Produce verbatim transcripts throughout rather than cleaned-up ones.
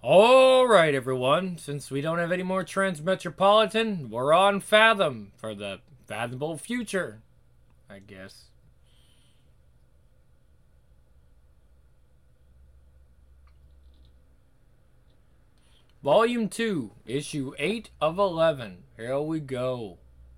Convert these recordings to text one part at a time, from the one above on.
All right, everyone. Since we don't have any more Transmetropolitan, we're on Fathom for the fathomable future, I guess. Volume two, Issue eight of eleven. Here we go.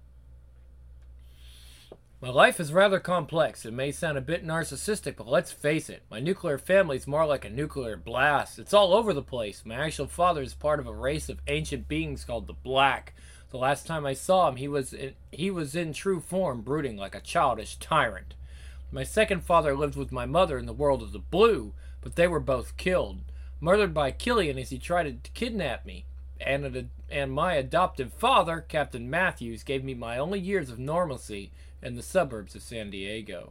My life is rather complex. It may sound a bit narcissistic, but let's face it. My nuclear family is more like a nuclear blast. It's all over the place. My actual father is part of a race of ancient beings called the Black. The last time I saw him, he was in, he was in true form, brooding like a childish tyrant. My second father lived with my mother in the world of the Blue, but they were both killed. Murdered by Killian as he tried to kidnap me. And, and my adoptive father, Captain Matthews, gave me my only years of normalcy in the suburbs of San Diego.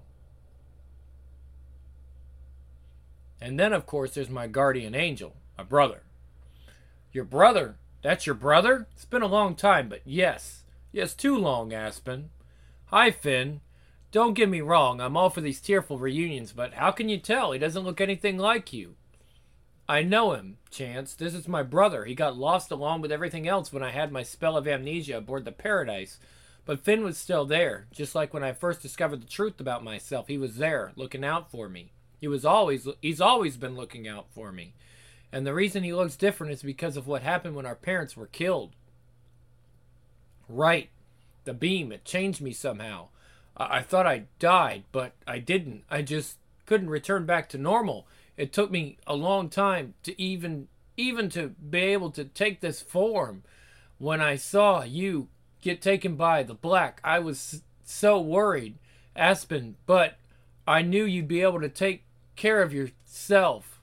And then, of course, there's my guardian angel, my brother. Your brother? That's your brother? It's been a long time, but yes. Yes, too long, Aspen. Hi, Finn. Don't get me wrong, I'm all for these tearful reunions, but how can you tell? He doesn't look anything like you. I know him, Chance. This is my brother. He got lost along with everything else when I had my spell of amnesia aboard the Paradise. But Finn was still there, just like when I first discovered the truth about myself. He was there, looking out for me. He was always, he's always been looking out for me. And the reason he looks different is because of what happened when our parents were killed. Right. The beam, it changed me somehow. I, I thought I died, but I didn't. I just couldn't return back to normal. It took me a long time to even, even to be able to take this form. When I saw you get taken by the Black, I was so worried, Aspen, but I knew you'd be able to take care of yourself.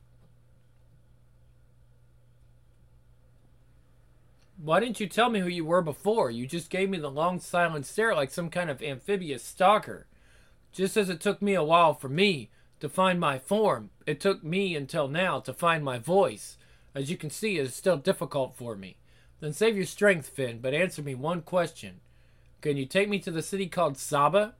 Why didn't you tell me who you were before? You just gave me the long silent stare like some kind of amphibious stalker. Just as it took me a while for me to find my form, it took me until now to find my voice. As you can see, it is still difficult for me. Then save your strength, Finn, but answer me one question. Can you take me to the city called Saba?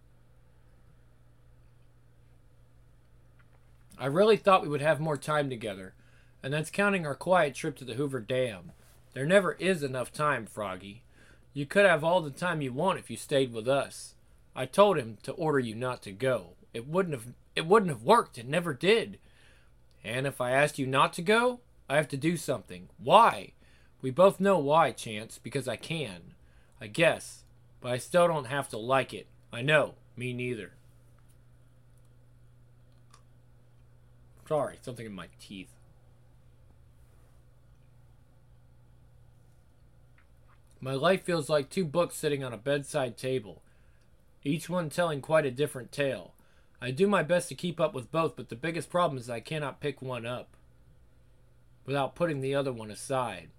I really thought we would have more time together, and that's counting our quiet trip to the Hoover Dam. There never is enough time, Froggy. You could have all the time you want if you stayed with us. I told him to order you not to go. It wouldn't have it wouldn't have worked. It never did. And if I asked you not to go, I have to do something. Why? We both know why, Chance, because I can. I guess. But I still don't have to like it. I know. Me neither. Sorry, something in my teeth. My life feels like two books sitting on a bedside table, each one telling quite a different tale. I do my best to keep up with both, but the biggest problem is I cannot pick one up without putting the other one aside.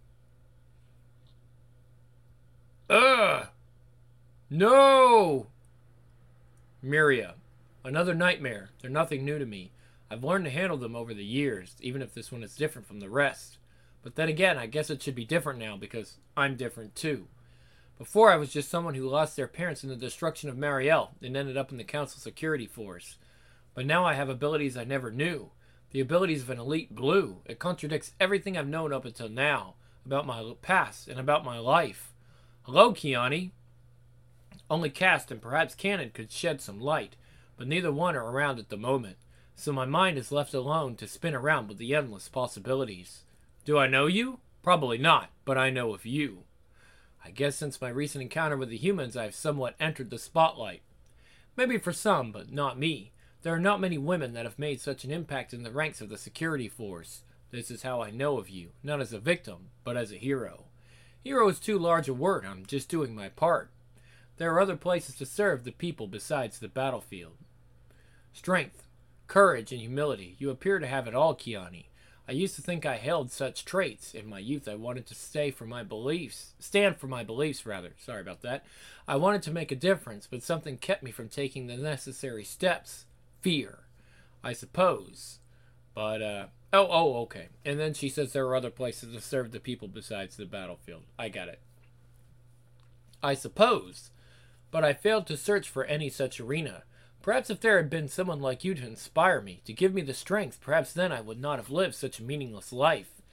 Ugh! No! Miria. Another nightmare. They're nothing new to me. I've learned to handle them over the years, even if this one is different from the rest. But then again, I guess it should be different now because I'm different too. Before, I was just someone who lost their parents in the destruction of Marielle and ended up in the Council Security Force. But now I have abilities I never knew. The abilities of an elite blue. It contradicts everything I've known up until now about my past and about my life. Hello, Kiani. Only Cast and perhaps Canon could shed some light, but neither one are around at the moment, so my mind is left alone to spin around with the endless possibilities. Do I know you? Probably not, but I know of you. I guess since my recent encounter with the humans, I have somewhat entered the spotlight. Maybe for some, but not me. There are not many women that have made such an impact in the ranks of the security force. This is how I know of you, not as a victim, but as a hero. Hero is too large a word. I'm just doing my part. There are other places to serve the people besides the battlefield. Strength, courage, and humility. You appear to have it all, Kiani. I used to think I held such traits. In my youth, I wanted to stay for my beliefs. Stand for my beliefs, rather. Sorry about that. I wanted to make a difference, but something kept me from taking the necessary steps. Fear, I suppose. But, uh... Oh, oh, okay. And then she says there are other places to serve the people besides the battlefield. I got it. I suppose. But I failed to search for any such arena. Perhaps if there had been someone like you to inspire me, to give me the strength, perhaps then I would not have lived such a meaningless life.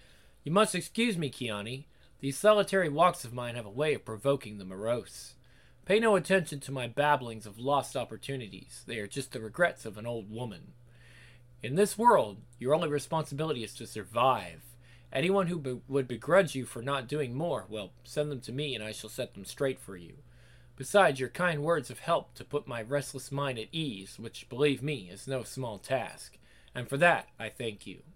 You must excuse me, Kiani. These solitary walks of mine have a way of provoking the morose. Pay no attention to my babblings of lost opportunities. They are just the regrets of an old woman. In this world, your only responsibility is to survive. Anyone who be- would begrudge you for not doing more, well, send them to me and I shall set them straight for you. Besides, your kind words have helped to put my restless mind at ease, which, believe me, is no small task. And for that, I thank you.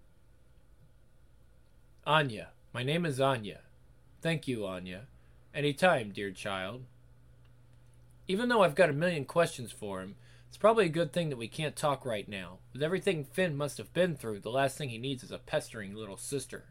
Anya. My name is Anya. Thank you, Anya. Any time, dear child. Even though I've got a million questions for him, it's probably a good thing that we can't talk right now. With everything Finn must have been through, the last thing he needs is a pestering little sister.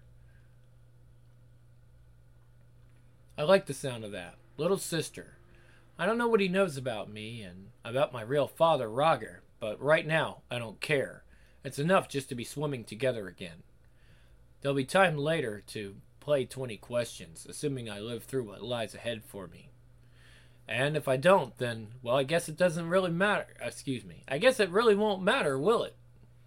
I like the sound of that. Little sister. I don't know what he knows about me and about my real father, Roger, but right now, I don't care. It's enough just to be swimming together again. There'll be time later to play twenty questions, assuming I live through what lies ahead for me. And if I don't, then, well, I guess it doesn't really matter. Excuse me. I guess it really won't matter, will it?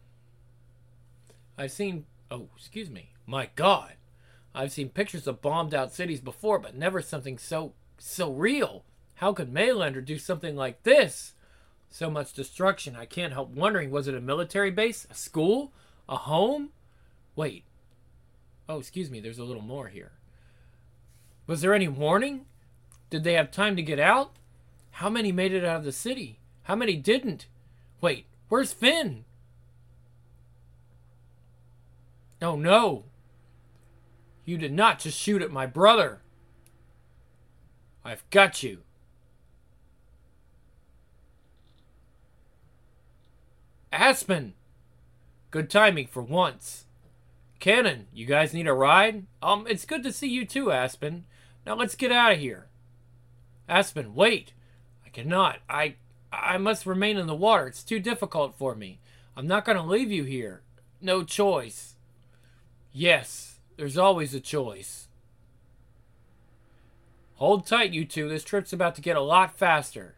I've seen... Oh, excuse me. My God. I've seen pictures of bombed-out cities before, but never something so... so real. How could Maylander do something like this? So much destruction, I can't help wondering, was it a military base? A school? A home? Wait. Oh, excuse me, there's a little more here. Was there any warning? Did they have time to get out? How many made it out of the city? How many didn't? Wait, where's Finn? Oh no. You did not just shoot at my brother. I've got you. Aspen! Good timing for once. Cannon, you guys need a ride? Um, it's good to see you too, Aspen. Now let's get out of here. Aspen, wait. I cannot. I I must remain in the water. It's too difficult for me. I'm not going to leave you here. No choice. Yes, there's always a choice. Hold tight, you two. This trip's about to get a lot faster.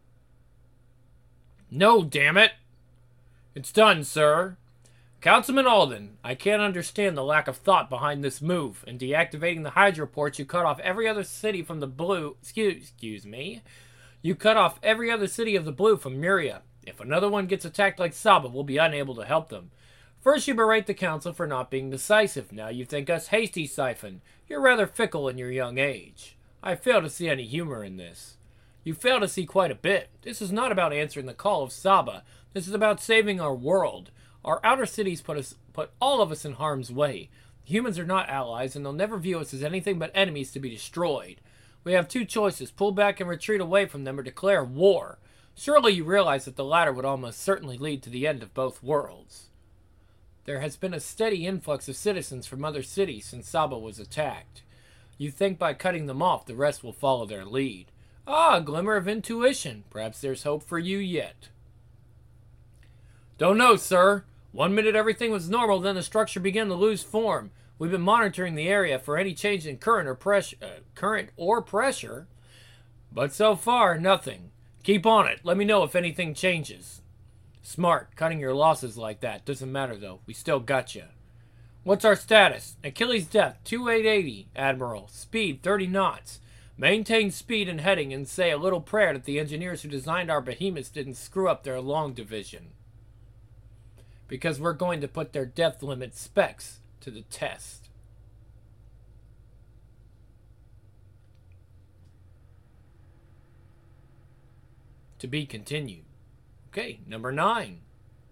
No, damn it. It's done, sir. Councilman Alden, I can't understand the lack of thought behind this move. In deactivating the hydroports, you cut off every other city from the blue... Excuse, excuse me. You cut off every other city of the blue from Myria. If another one gets attacked like Saba, we'll be unable to help them. First you berate the council for not being decisive. Now you think us hasty, Siphon. You're rather fickle in your young age. I fail to see any humor in this. You fail to see quite a bit. This is not about answering the call of Saba. This is about saving our world. Our outer cities put us, put all of us in harm's way. Humans are not allies, and they'll never view us as anything but enemies to be destroyed. We have two choices, pull back and retreat away from them or declare war. Surely you realize that the latter would almost certainly lead to the end of both worlds. There has been a steady influx of citizens from other cities since Saba was attacked. You think by cutting them off, the rest will follow their lead. Ah, a glimmer of intuition. Perhaps there's hope for you yet. Don't know, sir. One minute everything was normal, then the structure began to lose form. We've been monitoring the area for any change in current or pressure, uh, current or pressure, but so far, nothing. Keep on it. Let me know if anything changes. Smart. Cutting your losses like that. Doesn't matter, though. We still got you. What's our status? Achilles' depth, twenty-eight eighty, Admiral. Speed, thirty knots. Maintain speed and heading and say a little prayer that the engineers who designed our behemoths didn't screw up their long division. Because we're going to put their depth limit specs to the test. To be continued. Okay, number nine.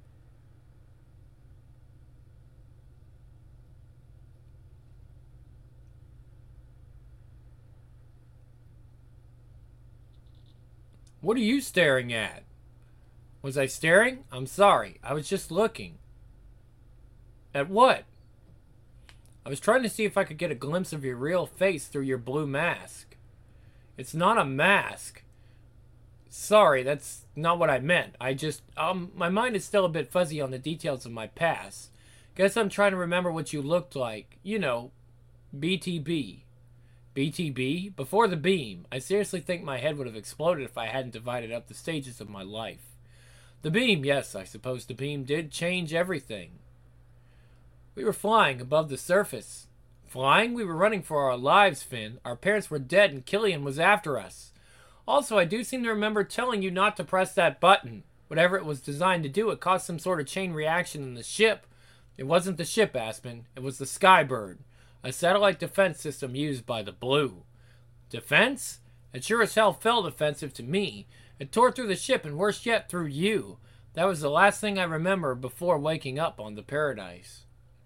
What are you staring at? Was I staring? I'm sorry. I was just looking. At what? I was trying to see if I could get a glimpse of your real face through your blue mask. It's not a mask. Sorry, that's not what I meant. I just, um, my mind is still a bit fuzzy on the details of my past. Guess I'm trying to remember what you looked like. You know, B T B. B T B? Before the beam. I seriously think my head would have exploded if I hadn't divided up the stages of my life. The beam, yes, I suppose the beam did change everything. We were flying above the surface. Flying? We were running for our lives, Finn. Our parents were dead and Killian was after us. Also, I do seem to remember telling you not to press that button. Whatever it was designed to do, it caused some sort of chain reaction in the ship. It wasn't the ship, Aspen. It was the Skybird, a satellite defense system used by the Blue. Defense? It sure as hell felt offensive to me. It tore through the ship and worse yet, through you. That was the last thing I remember before waking up on the Paradise.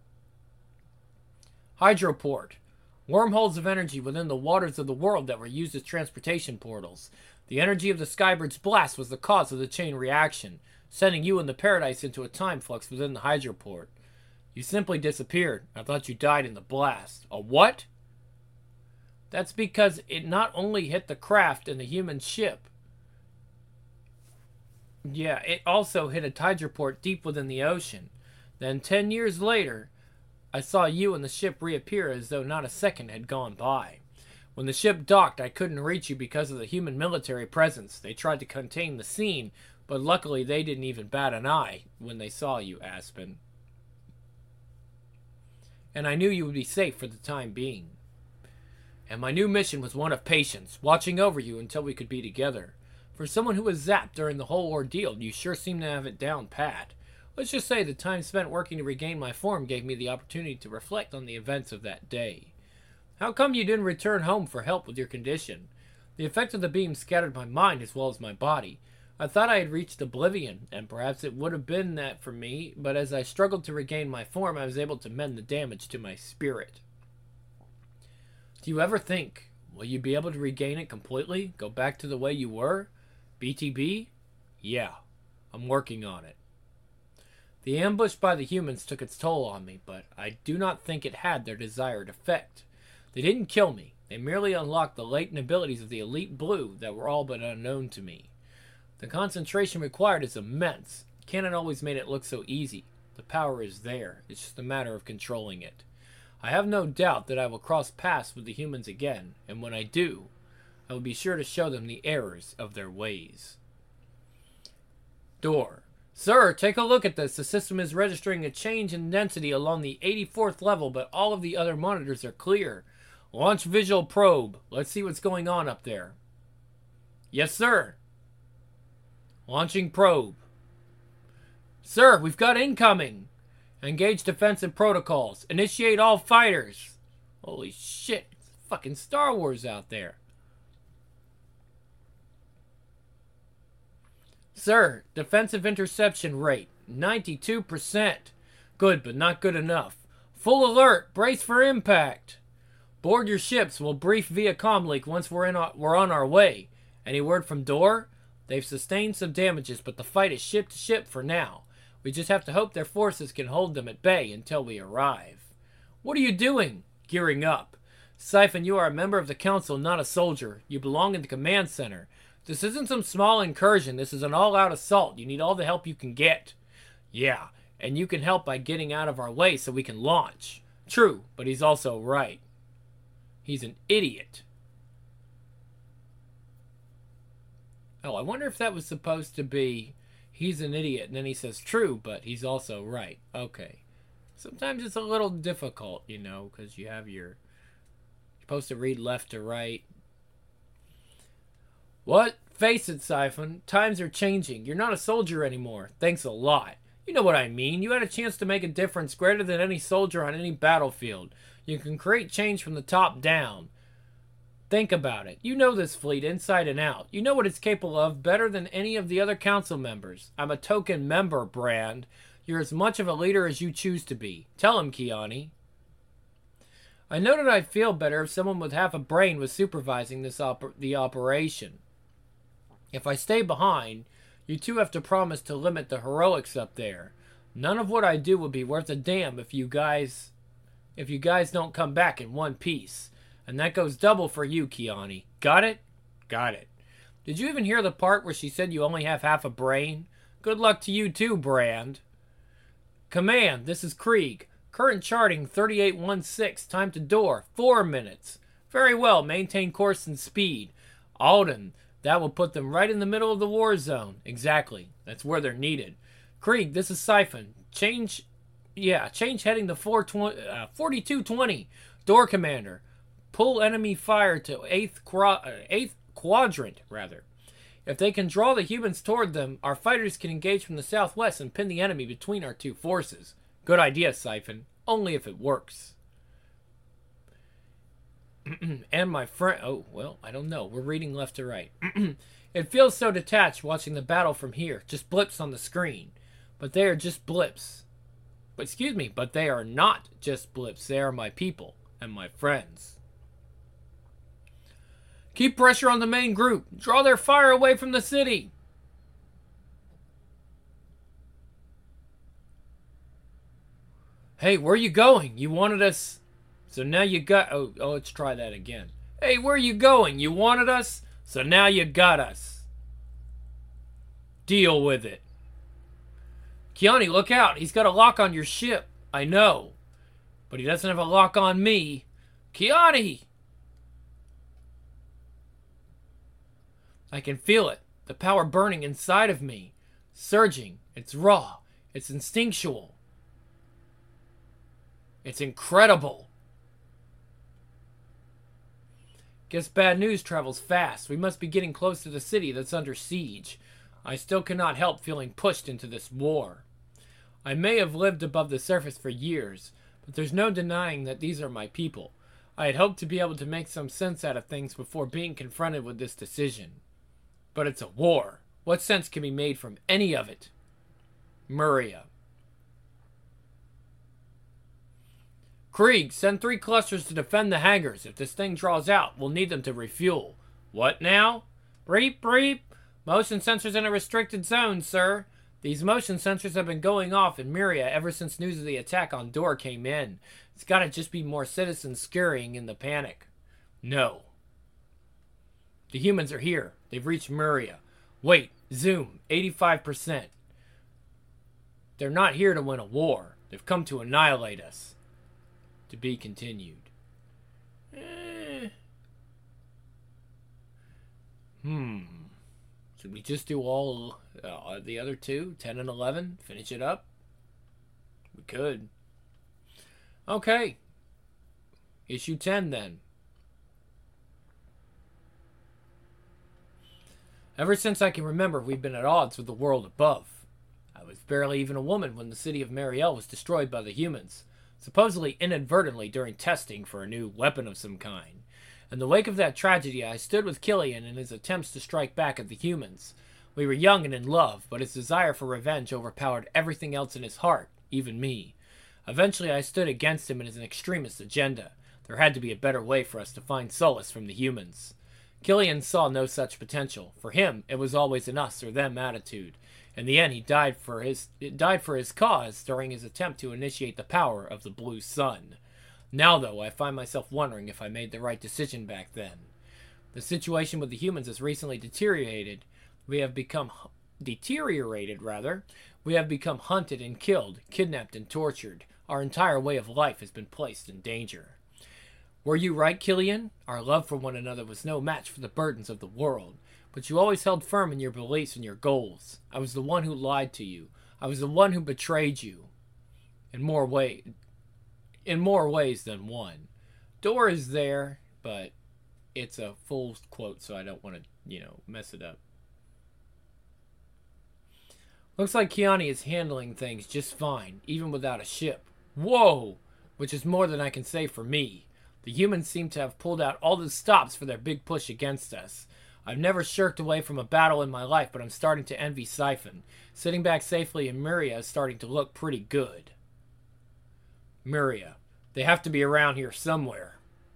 Hydroport. Wormholes of energy within the waters of the world that were used as transportation portals. The energy of the Skybird's blast was the cause of the chain reaction, sending you and the Paradise into a time flux within the Hydroport. You simply disappeared. I thought you died in the blast. A what? That's because it not only hit the craft and the human ship. Yeah, it also hit a Hydroport deep within the ocean. Then, ten years later, I saw you and the ship reappear as though not a second had gone by. When the ship docked, I couldn't reach you because of the human military presence. They tried to contain the scene, but luckily they didn't even bat an eye when they saw you, Aspen. And I knew you would be safe for the time being. And my new mission was one of patience, watching over you until we could be together. For someone who was zapped during the whole ordeal, you sure seem to have it down pat. Let's just say the time spent working to regain my form gave me the opportunity to reflect on the events of that day. How come you didn't return home for help with your condition? The effect of the beam scattered my mind as well as my body. I thought I had reached oblivion, and perhaps it would have been that for me, but as I struggled to regain my form, I was able to mend the damage to my spirit. Do you ever think, will you be able to regain it completely? Go back to the way you were? B T B? Yeah, I'm working on it. The ambush by the humans took its toll on me, but I do not think it had their desired effect. They didn't kill me. They merely unlocked the latent abilities of the elite Blue that were all but unknown to me. The concentration required is immense. Canon always made it look so easy. The power is there. It's just a matter of controlling it. I have no doubt that I will cross paths with the humans again, and when I do, I will be sure to show them the errors of their ways. Door. Sir, take a look at this. The system is registering a change in density along the eighty-fourth level, but all of the other monitors are clear. Launch visual probe. Let's see what's going on up there. Yes, sir. Launching probe. Sir, we've got incoming. Engage defensive protocols. Initiate all fighters. Holy shit. It's fucking Star Wars out there. Sir, defensive interception rate, ninety-two percent. Good, but not good enough. Full alert. Brace for impact. Board your ships. We'll brief via comlink once we're in. Our, we're on our way. Any word from Door? They've sustained some damages, but the fight is ship to ship for now. We just have to hope their forces can hold them at bay until we arrive. What are you doing? Gearing up. Siphon, you are a member of the Council, not a soldier. You belong in the command center. This isn't some small incursion. This is an all-out assault. You need all the help you can get. Yeah, and you can help by getting out of our way so we can launch. True, but he's also right. He's an idiot. Oh, I wonder if that was supposed to be, he's an idiot, and then he says true, but he's also right. Okay. Sometimes it's a little difficult, you know, because you have your, you're supposed to read left to right. What? Face it, Siphon. Times are changing. You're not a soldier anymore. Thanks a lot. You know what I mean. You had a chance to make a difference greater than any soldier on any battlefield. You can create change from the top down. Think about it. You know this fleet inside and out. You know what it's capable of better than any of the other council members. I'm a token member, Brand. You're as much of a leader as you choose to be. Tell him, Kiani. I know that I'd feel better if someone with half a brain was supervising this op- the operation. If I stay behind, you two have to promise to limit the heroics up there. None of what I do would be worth a damn if you guys... if you guys don't come back in one piece. And that goes double for you, Kiani. Got it? Got it. Did you even hear the part where she said you only have half a brain? Good luck to you too, Brand. Command, this is Krieg. Current charting thirty-eight sixteen. Time to Door, four minutes. Very well, maintain course and speed. Alden, that will put them right in the middle of the war zone. Exactly. That's where they're needed. Krieg, this is Siphon. Change... Yeah, change heading to forty-two twenty. Door Commander, pull enemy fire to eighth, quadra- uh, eighth quadrant, rather. If they can draw the humans toward them, our fighters can engage from the southwest and pin the enemy between our two forces. Good idea, Siphon. Only if it works. And my friend... Oh, well, I don't know. We're reading left to right. It feels so detached watching the battle from here. Just blips on the screen. But they are just blips. But, excuse me, but they are not just blips. They are my people and my friends. Keep pressure on the main group. Draw their fire away from the city. Hey, where you going? You wanted us... So now you got... Oh, oh, let's try that again. Hey, where you going? You wanted us? So now you got us. Deal with it. Kiani, look out. He's got a lock on your ship. I know. But he doesn't have a lock on me. Kiani! I can feel it. The power burning inside of me. Surging. It's raw. It's instinctual. It's incredible. Guess bad news travels fast. We must be getting close to the city that's under siege. I still cannot help feeling pushed into this war. I may have lived above the surface for years, but there's no denying that these are my people. I had hoped to be able to make some sense out of things before being confronted with this decision. But it's a war. What sense can be made from any of it? Muria. Krieg, send three clusters to defend the hangars. If this thing draws out, we'll need them to refuel. What now? Breep, breep. Motion sensors in a restricted zone, sir. These motion sensors have been going off in Muria ever since news of the attack on Door came in. It's gotta just be more citizens scurrying in the panic. No. The humans are here. They've reached Muria. Wait, zoom, eighty-five percent. They're not here to win a war. They've come to annihilate us. To be continued. Eh. Hmm. Should we just do all uh, the other two, ten and eleven? Finish it up? We could. Okay. Issue ten then. Ever since I can remember, we've been at odds with the world above. I was barely even a woman when the city of Mariel was destroyed by the humans, supposedly inadvertently during testing for a new weapon of some kind. In the wake of that tragedy, I stood with Killian in his attempts to strike back at the humans. We were young and in love, but his desire for revenge overpowered everything else in his heart, even me. Eventually, I stood against him and his extremist agenda. There had to be a better way for us to find solace from the humans. Killian saw no such potential. For him, it was always an us or them attitude. In the end, he died for his died for his cause during his attempt to initiate the power of the Blue Sun. Now, though, I find myself wondering if I made the right decision back then. The situation with the humans has recently deteriorated. We have become deteriorated, rather. We have become hunted and killed, kidnapped and tortured. Our entire way of life has been placed in danger. Were you right, Killian? Our love for one another was no match for the burdens of the world. But you always held firm in your beliefs and your goals. I was the one who lied to you. I was the one who betrayed you. In more way, in more ways than one. Door is there, but it's a full quote, so I don't want to, you know, mess it up. Looks like Kiani is handling things just fine, even without a ship. Whoa! Which is more than I can say for me. The humans seem to have pulled out all the stops for their big push against us. I've never shirked away from a battle in my life, but I'm starting to envy Siphon. Sitting back safely in Muria is starting to look pretty good. Muria. They have to be around here somewhere.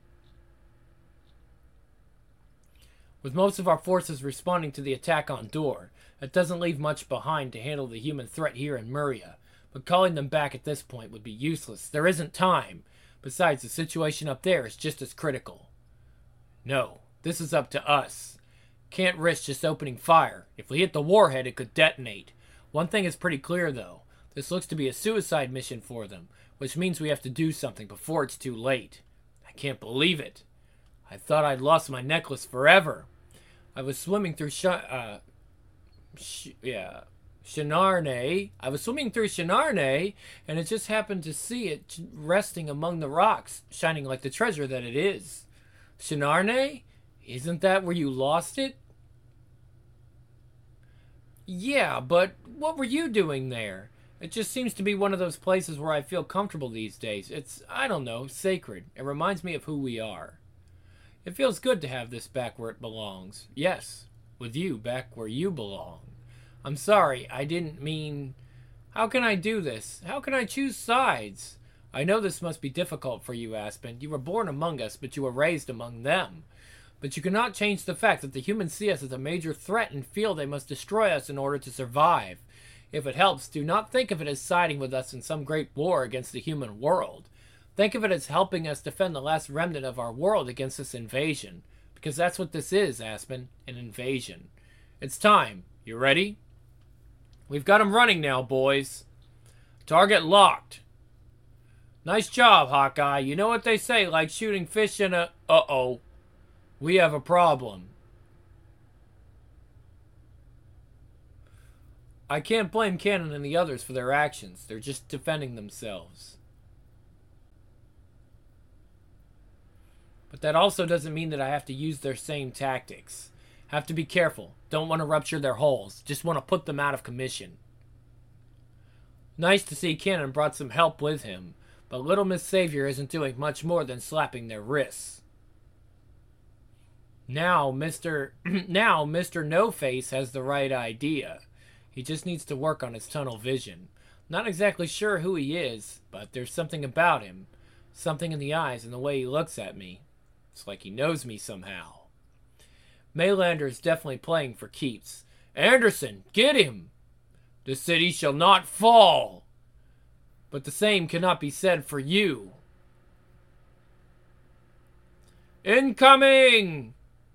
With most of our forces responding to the attack on Door, that doesn't leave much behind to handle the human threat here in Muria. But calling them back at this point would be useless. There isn't time. Besides, the situation up there is just as critical. No, this is up to us. Can't risk just opening fire. If we hit the warhead, it could detonate. One thing is pretty clear, though. This looks to be a suicide mission for them, which means we have to do something before it's too late. I can't believe it. I thought I'd lost my necklace forever. I was swimming through sh- uh, sh- yeah, Shinarne. I was swimming through Shinarne, and it just happened to see it resting among the rocks, shining like the treasure that it is. Shinarne? Isn't that where you lost it? Yeah, but what were you doing there? It just seems to be one of those places where I feel comfortable these days. It's, I don't know, sacred. It reminds me of who we are. It feels good to have this back where it belongs. Yes, with you back where you belong. I'm sorry, I didn't mean... How can I do this? How can I choose sides? I know this must be difficult for you, Aspen. You were born among us, but you were raised among them. But you cannot change the fact that the humans see us as a major threat and feel they must destroy us in order to survive. If it helps, do not think of it as siding with us in some great war against the human world. Think of it as helping us defend the last remnant of our world against this invasion. Because that's what this is, Aspen, an invasion. It's time. You ready? We've got 'em running now, boys. Target locked. Nice job, Hawkeye. You know what they say, like shooting fish in a... Uh-oh. We have a problem. I can't blame Cannon and the others for their actions. They're just defending themselves. But that also doesn't mean that I have to use their same tactics. Have to be careful. Don't want to rupture their hulls. Just want to put them out of commission. Nice to see Cannon brought some help with him, but Little Miss Savior isn't doing much more than slapping their wrists. Now, Mister now, Mister No-Face has the right idea. He just needs to work on his tunnel vision. Not exactly sure who he is, but there's something about him. Something in the eyes and the way he looks at me. It's like he knows me somehow. Maylander is definitely playing for keeps. Anderson, get him! The city shall not fall! But the same cannot be said for you. Incoming!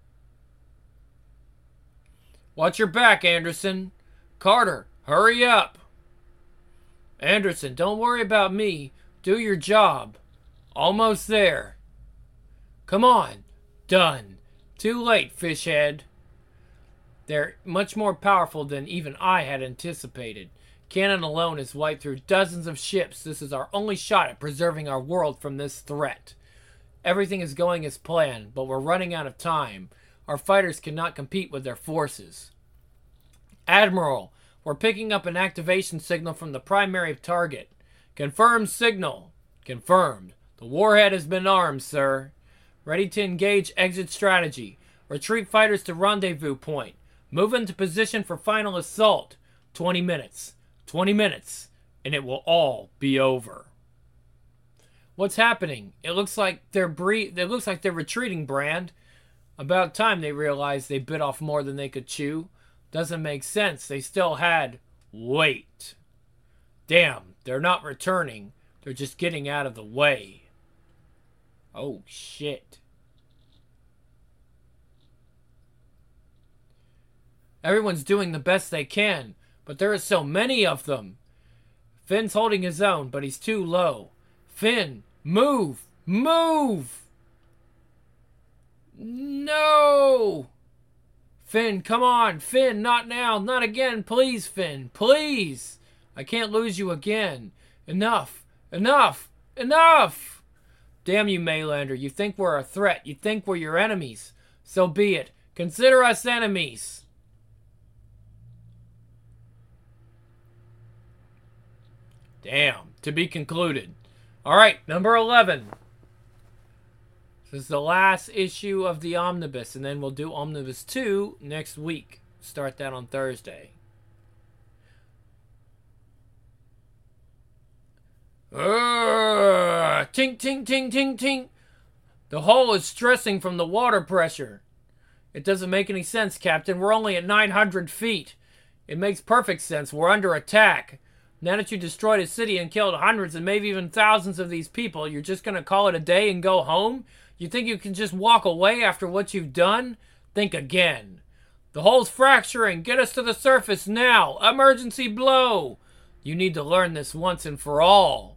Watch your back, Anderson. Carter, hurry up. Anderson, don't worry about me. Do your job. Almost there. Come on. Done. Too late, fishhead. They're much more powerful than even I had anticipated. Cannon alone has wiped through dozens of ships. This is our only shot at preserving our world from this threat. Everything is going as planned, but we're running out of time. Our fighters cannot compete with their forces. Admiral, we're picking up an activation signal from the primary target. Confirmed signal. Confirmed. The warhead has been armed, sir. Ready to engage exit strategy. Retreat fighters to rendezvous point. Move into position for final assault. Twenty minutes. Twenty minutes. And it will all be over. What's happening? It looks like they're bre- It looks like they're retreating, Brand. About time they realized they bit off more than they could chew. Doesn't make sense. They still had... Wait. Damn, they're not returning. They're just getting out of the way. Oh, shit. Everyone's doing the best they can, but there are so many of them. Finn's holding his own, but he's too low. Finn, move! Move! No! Finn, come on! Finn, not now! Not again! Please, Finn! Please! I can't lose you again. Enough! Enough! Enough! Damn you, Maylander. You think we're a threat. You think we're your enemies. So be it. Consider us enemies. Damn. To be concluded. Alright, number eleven. This is the last issue of the Omnibus, and then we'll do Omnibus two next week. Start that on Thursday. Urgh! Tink, tink, tink, tink, tink. The hull is stressing from the water pressure. It doesn't make any sense, Captain. We're only at nine hundred feet. It makes perfect sense. We're under attack. Now that you destroyed a city and killed hundreds and maybe even thousands of these people, you're just going to call it a day and go home? You think you can just walk away after what you've done? Think again. The hull's fracturing. Get us to the surface now. Emergency blow. You need to learn this once and for all.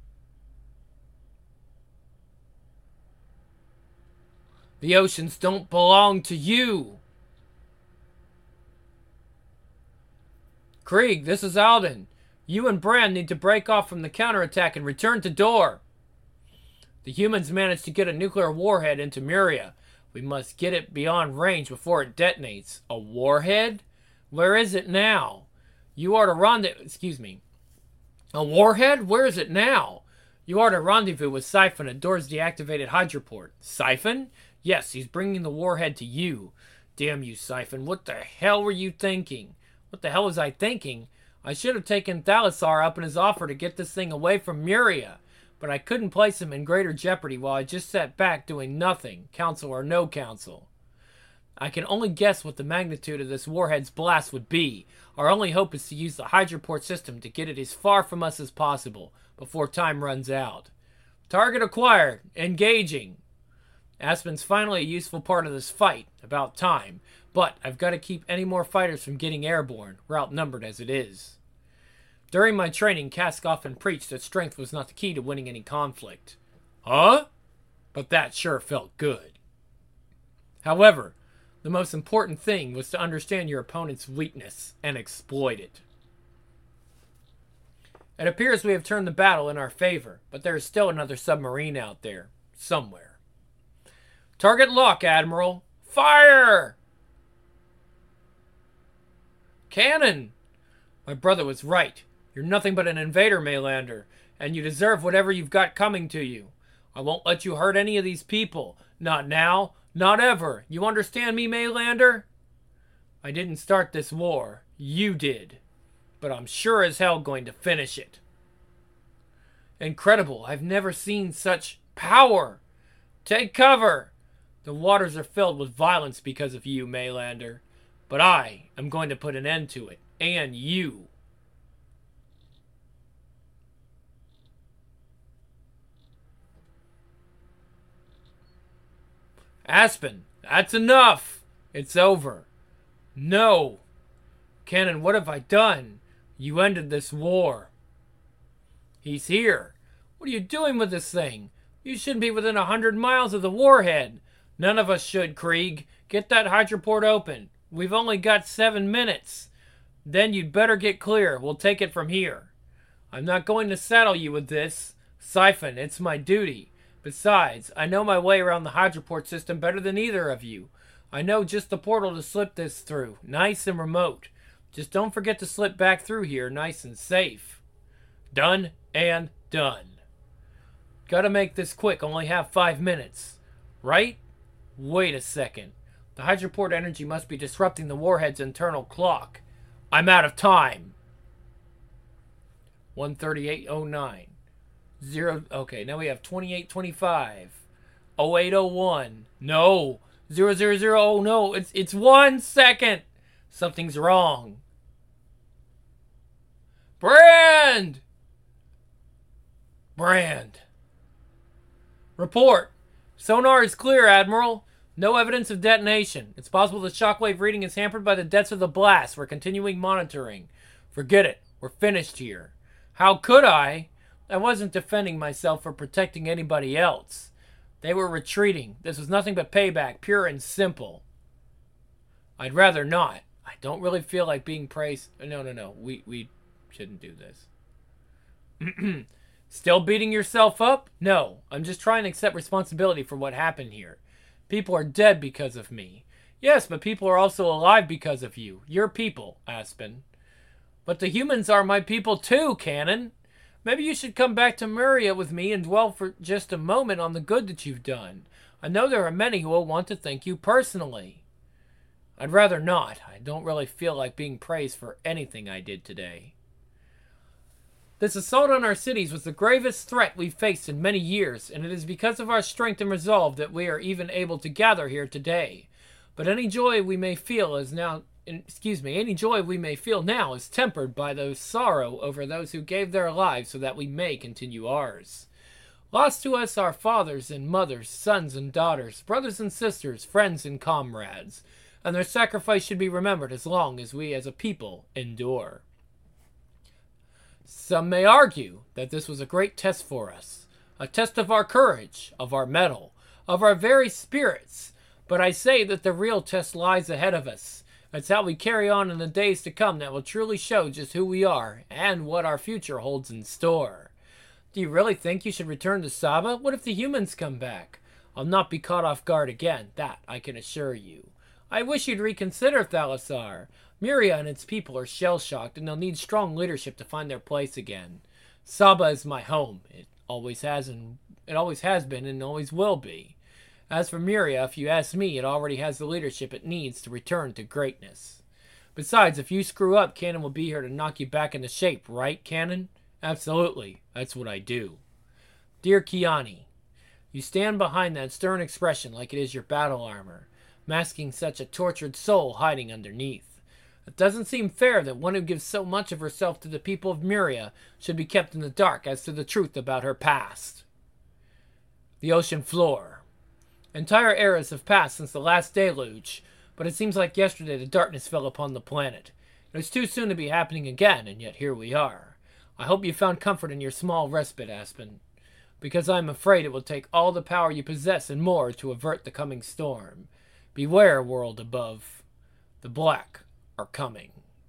The oceans don't belong to you. Krieg, this is Alden. You and Brand need to break off from the counterattack and return to Door. The humans managed to get a nuclear warhead into Muria. We must get it beyond range before it detonates. A warhead? Where is it now? You are to rendezvous... Excuse me. A warhead? Where is it now? You are to rendezvous with Siphon at Door's deactivated hydroport. Siphon? Yes, he's bringing the warhead to you. Damn you, Siphon. What the hell were you thinking? What the hell was I thinking? I should have taken Thalassar up in his offer to get this thing away from Muria. But I couldn't place him in greater jeopardy while I just sat back doing nothing, council or no council. I can only guess what the magnitude of this warhead's blast would be. Our only hope is to use the hydroport system to get it as far from us as possible before time runs out. Target acquired. Engaging. Aspen's finally a useful part of this fight. About time. But I've got to keep any more fighters from getting airborne. We're outnumbered as it is. During my training, Kask often preached that strength was not the key to winning any conflict. Huh? But that sure felt good. However, the most important thing was to understand your opponent's weakness and exploit it. It appears we have turned the battle in our favor, but there is still another submarine out there, somewhere. Target lock, Admiral. Fire! Cannon! My brother was right. You're nothing but an invader, Maylander, and you deserve whatever you've got coming to you. I won't let you hurt any of these people. Not now. Not ever. You understand me, Maylander? I didn't start this war. You did. But I'm sure as hell going to finish it. Incredible. I've never seen such power. Take cover. The waters are filled with violence because of you, Maylander. But I am going to put an end to it. And you. Aspen, that's enough. It's over. No. Cannon, what have I done? You ended this war. He's here. What are you doing with this thing? You shouldn't be within a hundred miles of the warhead. None of us should, Krieg. Get that hydroport open. We've only got seven minutes. Then you'd better get clear. We'll take it from here. I'm not going to saddle you with this. Siphon, it's my duty. Besides, I know my way around the hydroport system better than either of you. I know just the portal to slip this through. Nice and remote. Just don't forget to slip back through here nice and safe. Done and done. Gotta make this quick. Only have five minutes. Right? Wait a second. The hydroport energy must be disrupting the warhead's internal clock. I'm out of time. one thirty-eight oh nine. Zero. Okay, now we have twenty-eight twenty-five. oh eight oh one. No. Zero zero zero. Oh no. It's it's one second. Something's wrong. Brand. Brand. Report. Sonar is clear, Admiral. No evidence of detonation. It's possible the shockwave reading is hampered by the depths of the blast. We're continuing monitoring. Forget it. We're finished here. How could I? I wasn't defending myself or protecting anybody else. They were retreating. This was nothing but payback, pure and simple. I'd rather not. I don't really feel like being praised. No, no, no. We, we shouldn't do this. Still beating yourself up? No. I'm just trying to accept responsibility for what happened here. People are dead because of me. Yes, but people are also alive because of you. Your people, Aspen. But the humans are my people too, Cannon. Maybe you should come back to Muria with me and dwell for just a moment on the good that you've done. I know there are many who will want to thank you personally. I'd rather not. I don't really feel like being praised for anything I did today. This assault on our cities was the gravest threat we've faced in many years, and it is because of our strength and resolve that we are even able to gather here today. But any joy we may feel is now... Excuse me, any joy we may feel now is tempered by those sorrow over those who gave their lives so that we may continue ours. Lost to us are fathers and mothers, sons and daughters, brothers and sisters, friends and comrades, and their sacrifice should be remembered as long as we as a people endure. Some may argue that this was a great test for us, a test of our courage, of our mettle, of our very spirits, but I say that the real test lies ahead of us. It's how we carry on in the days to come that will truly show just who we are and what our future holds in store. Do you really think you should return to Saba? What if the humans come back? I'll not be caught off guard again, that I can assure you. I wish you'd reconsider, Thalassar. Myria and its people are shell-shocked, and they'll need strong leadership to find their place again. Saba is my home. It always has and it always has been and always will be. As for Myria, if you ask me, it already has the leadership it needs to return to greatness. Besides, if you screw up, Cannon will be here to knock you back into shape, right, Cannon? Absolutely. That's what I do. Dear Kiani, you stand behind that stern expression like it is your battle armor, masking such a tortured soul hiding underneath. It doesn't seem fair that one who gives so much of herself to the people of Myria should be kept in the dark as to the truth about her past. The ocean floor. Entire eras have passed since the last deluge, but it seems like yesterday the darkness fell upon the planet. It is too soon to be happening again, and yet here we are. I hope you found comfort in your small respite, Aspen, because I am afraid it will take all the power you possess and more to avert the coming storm. Beware, world above. The black are coming.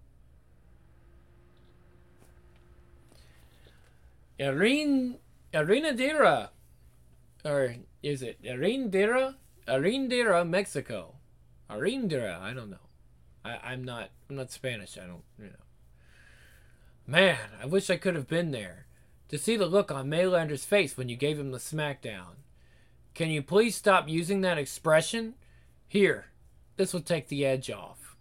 Erin, Erinadira, or is it Erindira? Erindira, Mexico. Erindira, I don't know. I, I'm not. I'm not Spanish. I don't. You know. Man, I wish I could have been there to see the look on Maylander's face when you gave him the smackdown. Can you please stop using that expression? Here, this will take the edge off.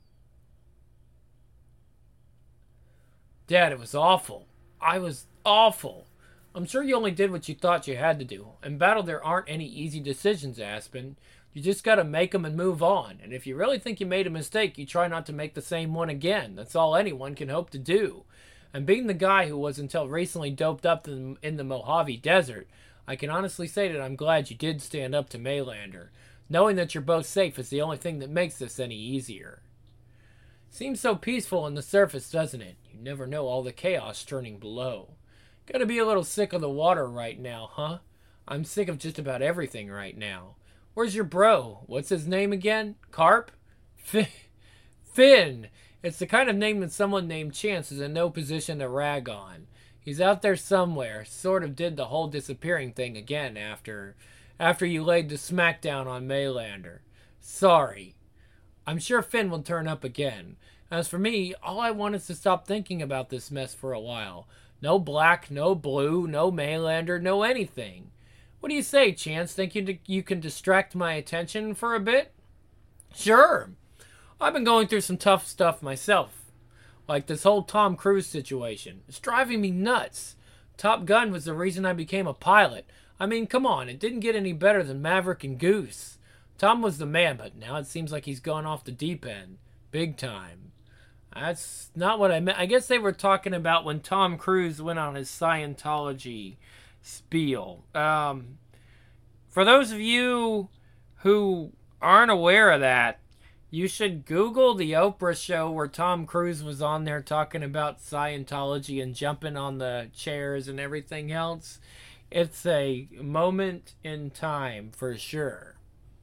Dad, it was awful. I was awful. I'm sure you only did what you thought you had to do. In battle, there aren't any easy decisions, Aspen. You just gotta make them and move on. And if you really think you made a mistake, you try not to make the same one again. That's all anyone can hope to do. And being the guy who was until recently doped up in, in the Mojave Desert, I can honestly say that I'm glad you did stand up to Maylander. Knowing that you're both safe is the only thing that makes this any easier. Seems so peaceful on the surface, doesn't it? You never know all the chaos churning below. Gotta be a little sick of the water right now, huh? I'm sick of just about everything right now. Where's your bro? What's his name again? Carp? Finn. Finn! It's the kind of name that someone named Chance is in no position to rag on. He's out there somewhere, sort of did the whole disappearing thing again after... after you laid the smackdown on Maylander. Sorry. I'm sure Finn will turn up again. As for me, all I want is to stop thinking about this mess for a while. No black, no blue, no Maylander, no anything. What do you say, Chance? Think you, you can distract my attention for a bit? Sure. I've been going through some tough stuff myself. Like this whole Tom Cruise situation. It's driving me nuts. Top Gun was the reason I became a pilot. I mean, come on, it didn't get any better than Maverick and Goose. Tom was the man, but now it seems like he's gone off the deep end. Big time. That's not what I meant. I guess they were talking about when Tom Cruise went on his Scientology spiel. Um, for those of you who aren't aware of that, you should Google the Oprah show where Tom Cruise was on there talking about Scientology and jumping on the chairs and everything else. It's a moment in time for sure.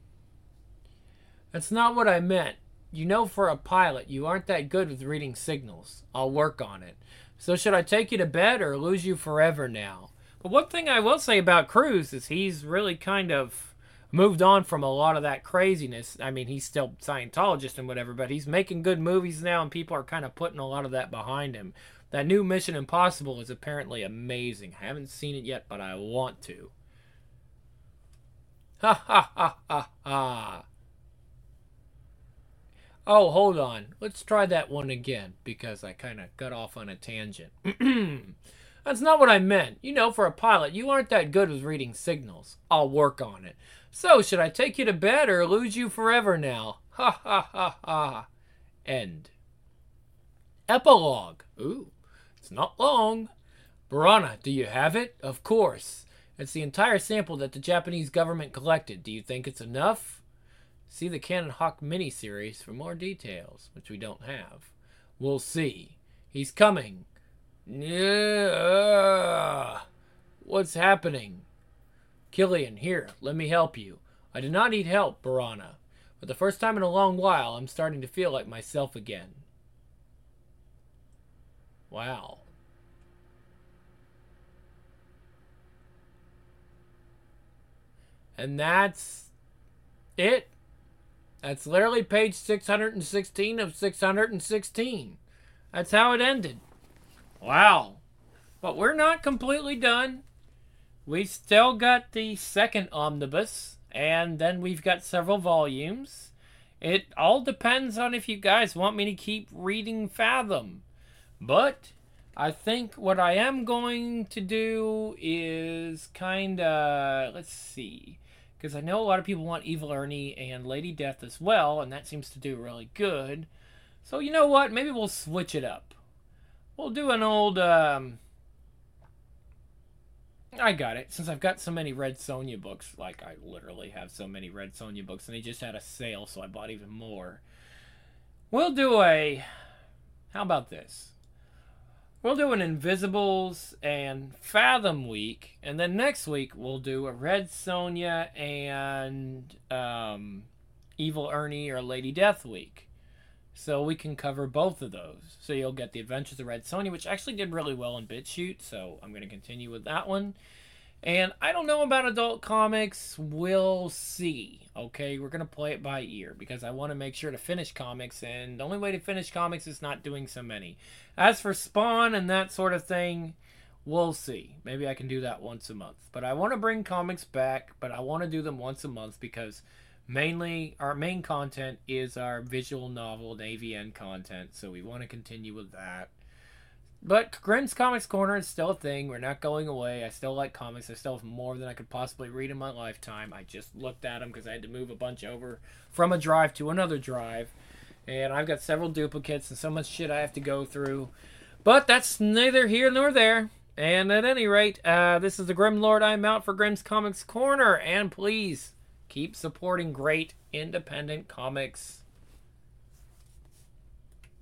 That's not what I meant. You know, for a pilot, you aren't that good with reading signals. I'll work on it. So should I take you to bed or lose you forever now? But one thing I will say about Cruise is he's really kind of moved on from a lot of that craziness. I mean, he's still Scientologist and whatever, but he's making good movies now and people are kind of putting a lot of that behind him. That new Mission Impossible is apparently amazing. I haven't seen it yet, but I want to. Ha ha ha ha ha. Oh, hold on. Let's try that one again, because I kind of got off on a tangent. That's not what I meant. You know, for a pilot, you aren't that good with reading signals. I'll work on it. So, should I take you to bed or lose you forever now? Ha ha ha ha. End. Epilogue. Ooh, it's not long. Burana, do you have it? Of course. It's the entire sample that the Japanese government collected. Do you think it's enough? See the Cannon Hawk miniseries for more details, which we don't have. We'll see. He's coming. Yeah. What's happening? Killian, here, let me help you. I do not need help, Burana. For the first time in a long while, I'm starting to feel like myself again. Wow. And that's it. That's literally page six hundred sixteen of six hundred sixteen. That's how it ended. Wow. But we're not completely done. We still got the second omnibus, and then we've got several volumes. It all depends on if you guys want me to keep reading Fathom. But I think what I am going to do is kind of, let's see, because I know a lot of people want Evil Ernie and Lady Death as well, and that seems to do really good. So you know what? Maybe we'll switch it up. We'll do an old, um... I got it. Since I've got so many Red Sonja books, like I literally have so many Red Sonja books, and they just had a sale, so I bought even more. We'll do a... How about this? We'll do an Invisibles and Fathom week, and then next week we'll do a Red Sonja and um, Evil Ernie or Lady Death week. So we can cover both of those. So you'll get the Adventures of Red Sonja, which actually did really well in BitChute, so I'm going to continue with that one. And I don't know about adult comics. We'll see. Okay, we're going to play it by ear because I want to make sure to finish comics, and the only way to finish comics is not doing so many. As for Spawn and that sort of thing, we'll see. Maybe I can do that once a month. But I want to bring comics back, but I want to do them once a month because mainly our main content is our visual novel and A V N content, so we want to continue with that. But Grimm's Comics Corner is still a thing. We're not going away. I still like comics. I still have more than I could possibly read in my lifetime. I just looked at them because I had to move a bunch over from a drive to another drive. And I've got several duplicates and so much shit I have to go through. But that's neither here nor there. And at any rate, uh, this is the Grim Lord. I'm out for Grimm's Comics Corner. And please keep supporting great independent comics.